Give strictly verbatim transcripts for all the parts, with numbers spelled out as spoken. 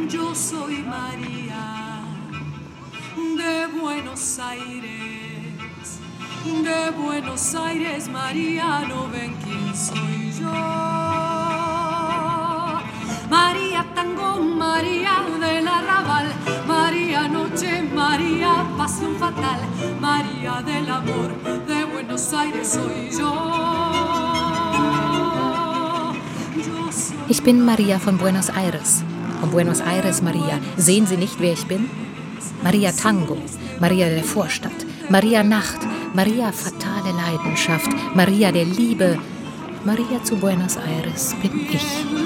Yo soy María de Buenos Aires, de Buenos Aires, María, no ven quién soy yo. María tango, María del arrabal, María noche, María pasión fatal, María del amor, de Buenos Aires soy yo. Yo soy Ich bin Maria von Buenos Aires. Von Buenos Aires, Maria. Sehen Sie nicht, wer ich bin? Maria Tango, Maria der Vorstadt, Maria Nacht, Maria fatale Leidenschaft, Maria der Liebe. Maria zu Buenos Aires bin ich.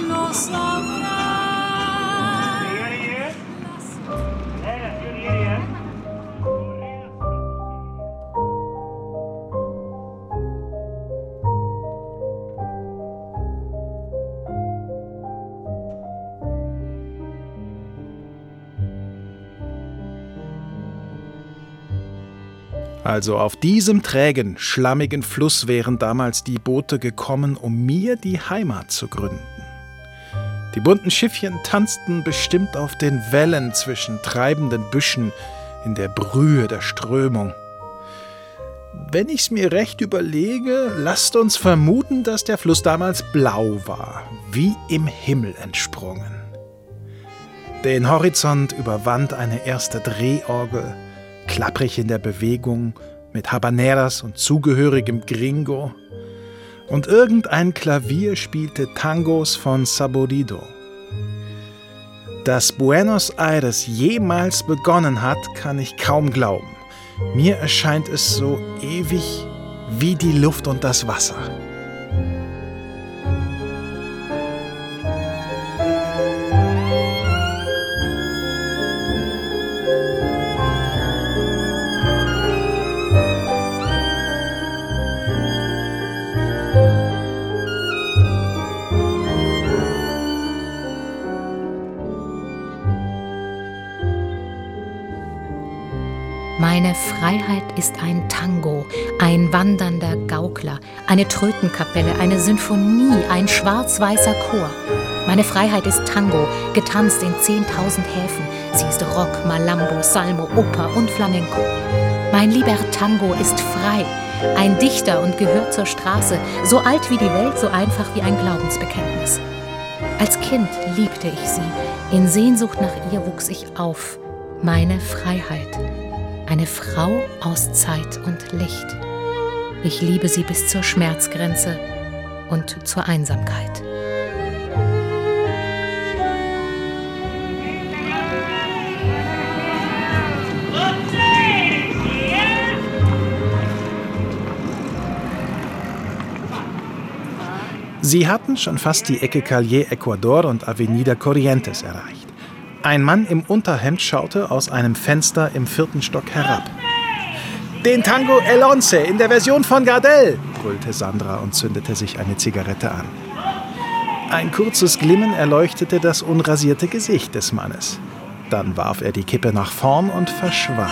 Also auf diesem trägen, schlammigen Fluss wären damals die Boote gekommen, um mir die Heimat zu gründen. Die bunten Schiffchen tanzten bestimmt auf den Wellen zwischen treibenden Büschen in der Brühe der Strömung. Wenn ich's mir recht überlege, lasst uns vermuten, dass der Fluss damals blau war, wie im Himmel entsprungen. Den Horizont überwand eine erste Drehorgel, klapprig in der Bewegung, mit Habaneras und zugehörigem Gringo. Und irgendein Klavier spielte Tangos von Saborido. Dass Buenos Aires jemals begonnen hat, kann ich kaum glauben. Mir erscheint es so ewig wie die Luft und das Wasser. Meine Freiheit ist ein Tango, ein wandernder Gaukler, eine Trötenkapelle, eine Sinfonie, ein schwarz-weißer Chor. Meine Freiheit ist Tango, getanzt in zehntausend Häfen. Sie ist Rock, Malambo, Salmo, Oper und Flamenco. Mein lieber Tango ist frei, ein Dichter und gehört zur Straße, so alt wie die Welt, so einfach wie ein Glaubensbekenntnis. Als Kind liebte ich sie, in Sehnsucht nach ihr wuchs ich auf. Meine Freiheit. Eine Frau aus Zeit und Licht. Ich liebe sie bis zur Schmerzgrenze und zur Einsamkeit. Sie hatten schon fast die Ecke Calle Ecuador und Avenida Corrientes erreicht. Ein Mann im Unterhemd schaute aus einem Fenster im vierten Stock herab. »Den Tango El Once in der Version von Gardel«, brüllte Sandra und zündete sich eine Zigarette an. Ein kurzes Glimmen erleuchtete das unrasierte Gesicht des Mannes. Dann warf er die Kippe nach vorn und verschwand.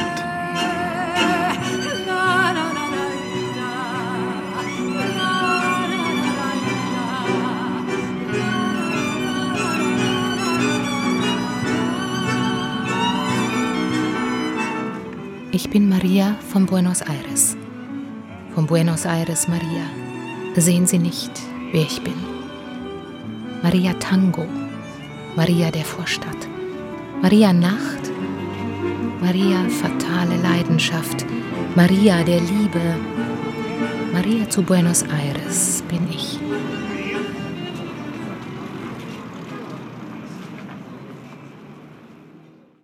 Ich bin Maria von Buenos Aires. Von Buenos Aires, Maria. Sehen Sie nicht, wer ich bin? Maria Tango, Maria der Vorstadt, Maria Nacht, Maria fatale Leidenschaft, Maria der Liebe. Maria zu Buenos Aires bin ich.